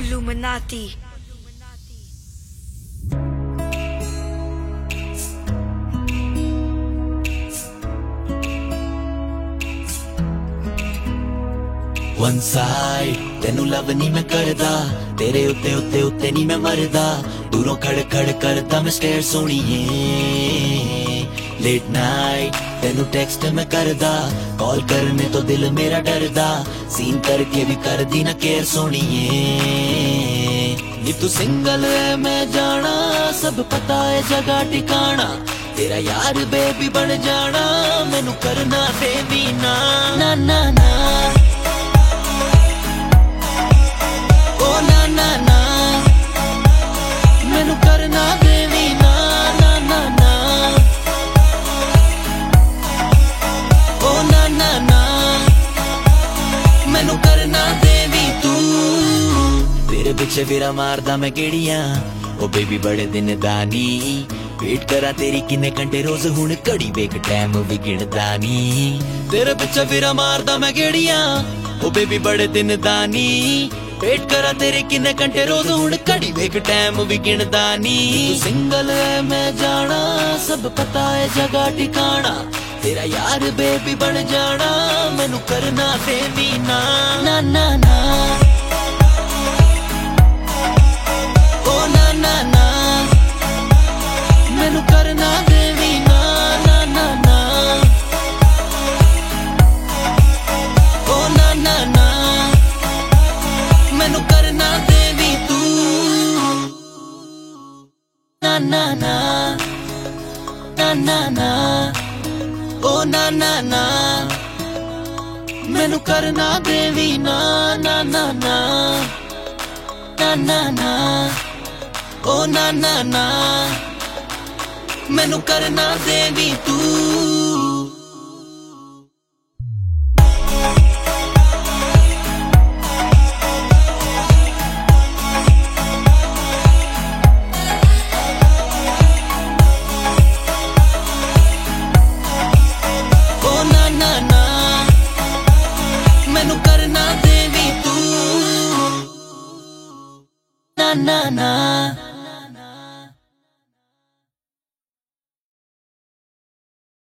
Illuminati. One side तेनू love नहीं मैं करदा, तेरे उत्ते उत्ते उत्ते नहीं मैं मरदा, दूरों खड़ खड़ करदा मैं स्टेयर सोनिए। लेट नाइट तेनू टेक्स्ट मैं करदा, कॉल करने तो दिल मेरा डरदा, सीन करके भी कर दी ना केयर सोनिए। नी तू सिंगल है मैं जाना, सब पता है जगह ठिकाना, तेरा यार बेबी बन जाना, मैनू करना देवी ना ना ना ना। ना ना ना मैनू करना देवी ना ना ना ना। ओ ना ना ना मैनू करना देवी तू। तेरे पिछे फिरा मारदा मैं केड़ियां, ओ बेबी बड़े दिन दानी, वेट करा तेरी किन्ने घंटे रोज हुण घड़ी वेख टाइम भी गिणदा नी। तेरे पिछे फिरा मारदा मैं केड़ियां, ओ बेबी बड़े दिन दानी, वेट करा तेरे किन्ने घंटे रोज हुण घड़ी वेख टाइम भी गिणदा नी। तू सिंगल है मैं जाना, सब पता है जगह ठिकाना, तेरा यार बेबी बन जाना, मैनू करना देवी ना ना ना ना। ओ ना ना ना मैनू करना देवी ना ना ना ना। ओ ना ना ना मैनू करना देवी तू। ना ना ना ना ना ना ओ ना ना ना मैनू करना देवी ना ना ना ना ना ना ना ओ ना ना ना मैनू करना देवी तू। Na na na